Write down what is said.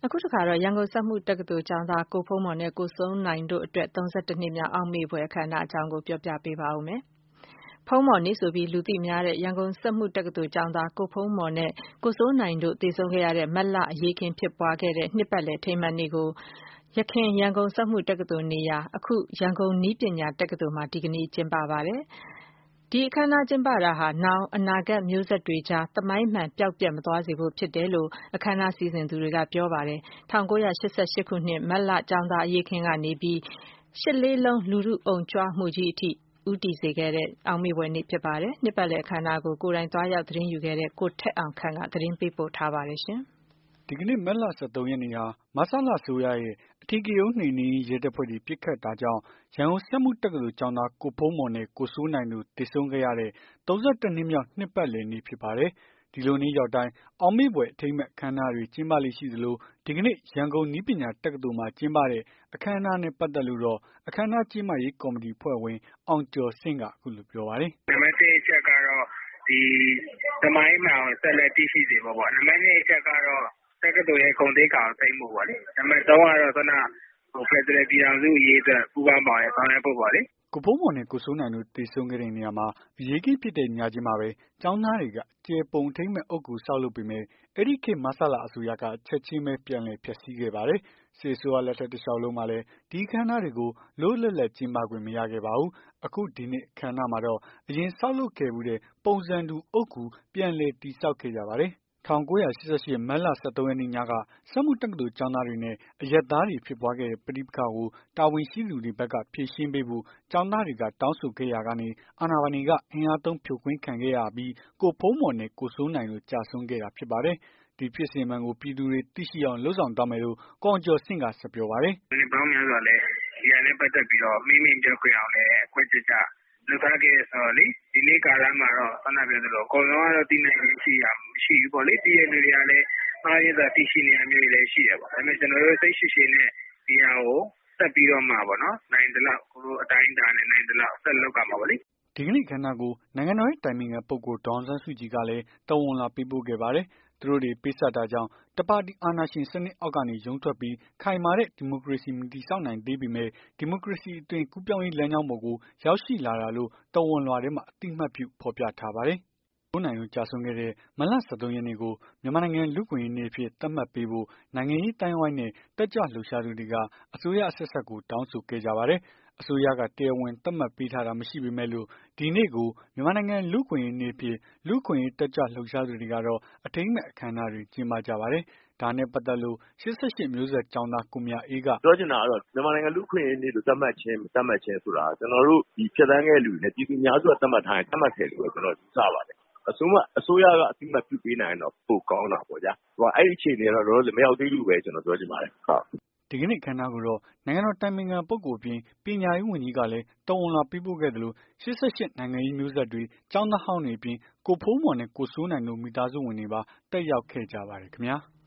အခုတခါတော့ရန်ကုန်စက်မှုတက္ကသိုလ်ကျောင်းသားကိုဖုံးမော်နဲ့ကိုစိုးနိုင်တို့အတွက်32နှစ်မြောက်အောက်မေ့ဖွယ်အခမ်းအနားအကြောင်းကိုပြောပြပေးပါဦးမယ်။ဖုံးမော်နေ့ဆိုပြီးလူသိများတဲ့ရန်ကုန်စက်မှုတက္ကသိုလ်ကျောင်းသားကိုဖုံးမော်နဲ့ကိုစိုးနိုင်တို့သေဆုံးခဲ့ရတဲ့မတ်လအရေးအခင်းဖြစ်ပွားခဲ့တဲ့နှစ်ပတ်လည်အထိမ်းအမှတ်နေ့ကိုယခင်ရန်ကုန်စက်မှုတက္ကသိုလ်နေရာအခုရန်ကုန်နည်းပညာတက္ကသိုလ်မှာဒီကနေ့ကျင်းပပါတယ်။ဒီအခမ်းအနားကျင်းပတာဟာနောင်အနာဂတ်မျိုးဆက်တွေကြားသမိုင်းမှန်ပျောက်ပျက်မသွားစေဖို့ဖြစ်တယ်လို့အခမ်းအနားစီစဉ်သူတွေကပြောပါတယ်။1988ခုနှစ်မတ်လကျောင်းသားအရေးအခင်းကနေပြီးရှစ်လေးလုံးလူထုအုံကြွမှုကြီးအထိဦးတည်စေခဲ့တဲ့အောက်မေ့ဖွယ်နေ့ဖြစ်ပါတယ်။နှစ်ပတ်လည်အခမ်းအနားကိုကိုယ်တိုင်သွားရောက်သတင်းယူခဲ့တဲ့ကိုထက်အောင်ခန့်ကသတင်းပေးပို့ထားပါတယ်ရှင်။ဒီကနေ့မတ်လ23ရက်နေ့ဟာမဆလဆိုရရဲ့အထီးကရုံးနှိမ်နင်းရဲတပ်ဖွဲ့တွေပြစ်ခတ်တာကြောင့်ရန်ကုန်စက်မှုတက္ကသိုလ်ကျောင်းသားကိုဖုံးမော်နဲ့ကိုစိုးနိုင်တို့သေဆုံးခဲ့ရတဲ့32နှစ်မြောက်နှစ်ပတ်လည်နေ့ဖြစ်ပါတယ်။ဒီလိုနေ့ရောက်တိုင်းအောင်မေ့ဖွယ်အထိမ်းအမှတ်အခမ်းအနားတွေကျင်းပလိမ့်ရှိသလိုဒီကနေ့ရန်ကုန်နည်းပညာတက္ကသိုလ်မှာကျင်းပတဲ့အခမ်းအနားနဲ့ပတ်သက်လို့တော့အခမ်းအနားကျင်းပရေးကော်မတီဖွဲ့ဝင်အောင်ကျော်စင့်ကအခုလိုပြောပါတယ်။နံပါတ်1အချက်ကတော့ဒီသမိုင်းမှန်ကိုဆက်လက်တည်ရှိစေဖို့ပေါ့။နံပါတ်2အချက်ကတော့တက္ကသိုလ်ရဲ့ဂုဏ်သိက္ခာကိုသိမ်းဖို့ပေါ့လေ။နံပါတ်3ကတော့ခုနဖက်ဒရယ်ပြည်ထောင်စုအရေးအတွက်ပူးပေါင်းပါဝင်ဆောင်ရွက်ဖို့ပေါ့လေ။ကိုဖုံးမော်နဲ့ကိုစိုးနိုင်တို့သေဆုံးခဲ့တဲ့နေရာမှာအရေးကြီးဖြစ်တဲ့ညချင်းမှာပဲကျောင်းသားတွေကကျေပုံထိမ့်မဲ့အုပ်ကူဆောက်လုပ်ပေမဲ့အဲ့ဒီခေတ်မဆလာအစိုးရကချက်ချင်းပဲပြန်လည်ဖျက်ဆီးခဲ့ပါတယ်။စစ်အစိုးရလက်ထက်တစ်လျှောက်လုံးမှာလည်းဒီအခမ်းအနားတွေကိုလို့လက်လက်ကျင်းပခွင့်မရခဲ့ပါဘူး။အခုဒီနေ့အခမ်းအနားမှာတော့အရင်ဆောက်လုပ်ခဲ့မှုတဲ့ပုံစံတူအုပ်ကူပြန်လည်တည်ဆောက်ခဲ့ကြပါတယ်။1988မတ်လ23ရက်နေ့ညကစက်မှုတက္ကသိုလ်ကျောင်းသားတွေနဲ့အရက်သားတွေဖြစ်ပွားခဲ့တဲ့ပဋိပက္ခကိုတာဝန်ရှိသူတွေဘက်ကဖြေရှင်းပေးဖို့ကျောင်းသားတွေကတောင်းဆိုခဲ့ရာကနေအာဏာပိုင်တွေကအင်အားသုံးဖြိုခွင်းခံခဲ့ရပြီးကိုဖုံးမော်နဲ့ကိုစိုးနိုင်တို့ကြာဆုံးခဲ့တာဖြစ်ပါတယ်။ဒီဖြစ်စဉ်မှန်ကိုပြည်သူတွေသိရှိအောင်လှုံ့ဆော်သွားမယ်လို့ကိုအောင်ကျော်စင့်ကဆက်ပြောပါတယ်။ဒီပေါင်းများစွာလဲဒီအရနဲ့ပတ်သက်ပြီးတော့မိမိပြောခွင့်အောင်လဲအခွင့်အရေးလုပ်ထားခဲ့ဆိုတော့လေဒီနေ့ကာလမှာတော့ဆန္ဒပြသလိုအကုန်လုံးကတော့တည်နိုင်ရှိရမရှိဘူးပေါ့လေတည်ရလူတွေကလည်းအားရသာတည်ရှိနေရမျိုးတွေလည်းရှိရပါဒါပေမဲ့ကျွန်တော်တို့စိတ်ရှိရှိနဲ့ဒီဟာကိုဆက်ပြီးတော့မှာပေါ့နော်နိုင်တယ်လို့ကိုလိုအတိုင်းတာနဲ့နိုင်တယ်လို့ဆက်လောက်ကမှာပေါ့လေဒီကနေ့ခန္ဓာကိုနိုင်ငံတော်ရဲ့တိုင်ပင်ခံပုဂ္ဂိုလ်ဒေါအောင်ဆန်းစုကြည်ကလည်းတဝန်လာပေးပို့ခဲ့ပါတယ်။သူတို့တွေပေးဆက်တာကြောင့်တပါတီအာဏာရှင်စနစ်အောက်ကနေရုန်းထွက်ပြီးခိုင်မာတဲ့ဒီမိုကရေစီမတည်ဆောက်နိုင်သေးပေမဲ့ဒီမိုကရေစီအသွင်ကူးပြောင်းရေးလမ်းကြောင်းပေါ်ကိုရောက်ရှိလာတာလို့တဝန်လွှာထဲမှာအတိအမှတ်ပြုဖော်ပြထားပါတယ်။စိုးနိုင်တို့ကြာဆုံးခဲ့တဲ့မလ23ရက်နေ့ကိုမြန်မာနိုင်ငံလူ့ခွင့်ရေးနေ့အဖြစ်သတ်မှတ်ပေးဖို့နိုင်ငံရေးတိုင်းဝိုင်းနဲ့တက်ကြွလှုပ်ရှားသူတွေကအစိုးရအဆက်ဆက်ကိုတောင်းဆိုခဲ့ကြပါတယ်။အစိုးရကတရားဝင်သတ်မှတ်ပေးထားတာမရှိပေမဲ့လို့ဒီနေ့ကိုမြန်မာနိုင်ငံလူ့ခွင့်ရေးနေ့ဖြစ်လူ့ခွင့်ရေးတက်ကြွလှုပ်ရှားသူတွေကတော့အထိမ်းမဲ့အခမ်းအနားတွေကျင်းပကြပါတယ်။ဒါနဲ့ပတ်သက်လို့88မျိုးဆက်ကျောင်းသားကိုမြအေးကပြောချင်တာကတော့မြန်မာနိုင်ငံလူ့ခွင့်ရေးနေ့လို့သတ်မှတ်ခြင်းမသတ်မှတ်ခြင်းဆိုတာကျွန်တော်တို့ဒီဖြတ်သန်းခဲ့လူတွေနဲ့ပြည်သူများစုကသတ်မှတ်ထားရင်သတ်မှတ်ခဲ့လို့ကျွန်တော်ယူဆပါတယ်။အစိုးရကအသိမှတ်ပြုပေးနိုင်တော့ပိုကောင်းတာပေါ့ဗျာ။ဟိုအဲ့ဒီအခြေအနေတော့တော့မရောက်သေးဘူးပဲကျွန်တော်ပြောချင်ပါတယ်။ဟုတ်ဒီကနေ့ခမ်းနားကိုတော့နိုင်ငံတော်တိုင်ပင်ခံပုဂ္ဂိုလ်အပြင်ပညာရေးဝန်ကြီးကလည်းတဝန်လာပေးပို့ခဲ့တယ်လို့88နိုင်ငံရေးမျိုးဆက်တွေကျောင်းသားဟောင်းတွေအပြင်ကိုဖိုးမော်နဲ့ကိုစိုးနိုင်တို့မိသားစုဝင်တွေပါတက်ရောက်ခဲ့ကြပါတယ်ခင်ဗျာ။